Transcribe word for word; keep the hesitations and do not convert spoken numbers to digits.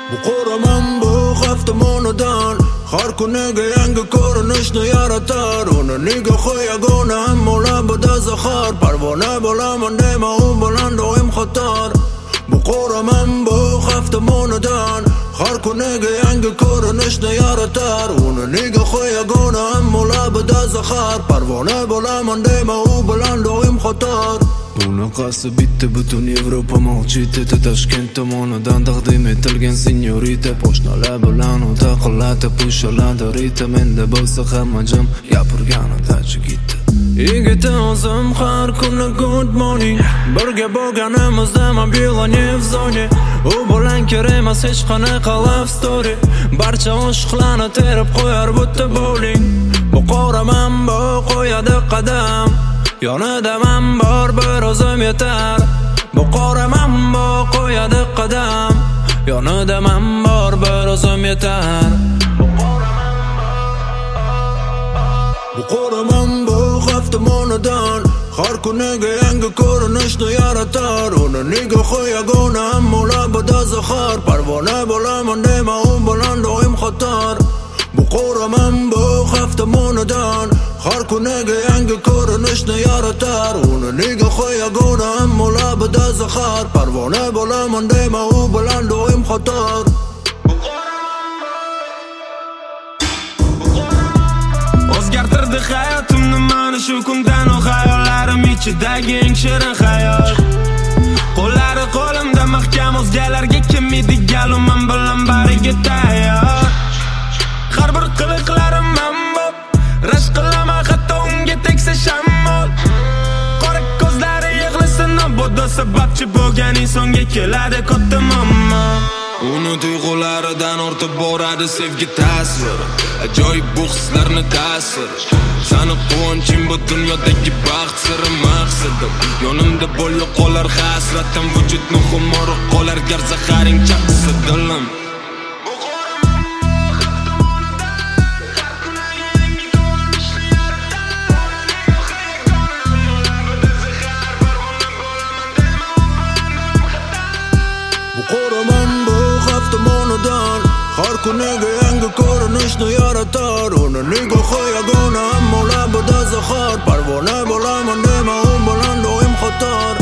Bu qo'raman bu haftamonidan har kuniga yangi ko'rinishni yaratar. Uni nigohi yagona ammo labida zahar. Parvona bo'laman dema u bilan doim xatar. Bu qo'raman bu haftamonidan har kuniga yangi ko'rinishni yaratar. Uni nigohi yagona ammo labida zahar. Parvona bo'laman dema u bilan doim xatar. Bunaqasi bitta butun Yevropa molchita Toshkent tomonidan taqdim etilgan senyorita. Po'shnalar bilan u taqillatib pushaladi Rita. Menda bo'lsa hamma jam gapirganida chigita. Yigita o'zim har kuni good morning. Birga bo'lganimizda mobilni vzoni. U bilan kerakmas hech qanaqa love story. Barcha oshiqlarni terib qo'yar bitta bowling. Bu qo'raman bu qo'yadi qadam. Yonida men bor bir o'zim yetar. Bu qo'raman bu qo'yadi qadam. Yonida men bor bir o'zim yetar. Bu qo'raman bu haftamonidan har kuniga yangi ko'rinishni yaratar. Uni nigohi yagona ammo labida zahar. Parvona bo'laman dema u bilan doim xatar. Bu qo'raman bu haftamonidan har kuniga yangi ko'rinishni yaratar. Uni nigohi yagona ammo labida zahar. Parvona bo'laman dema u bilan doim xatar. O'zgartirdi hayotimni mana shu kundan u xayollarim ichidagi eng shirin hayot. Qo'llari qo'limda mahkam o'zgalarga kim edi gal u men bilan bariga tayyor. Har bir qiliqlarim men bo'p rashk qilaman hatto unga tegsa shamol. Qora ko'zlari yig'lasin obodo sababchi bo'lganing so'ngga keladi katta mamma. Uni tuyg'ularidan ortib boradi sevgi ta'siri. Ajoyib bu hislarni ta'sir. Sani quvonching bu dunyodagi baxt siri maqsadim. Yonimda bo'l yo'qolar hasratim. Vujudni xumor qolar gar zaharing chaqsa dilim. Qo'raman bu haftamonidan har kuniga yangi ko'rinishni yaratar. Uni nigohi yagona ammo labida zahar. Parvona bo'laman dema u bilan doim xatar.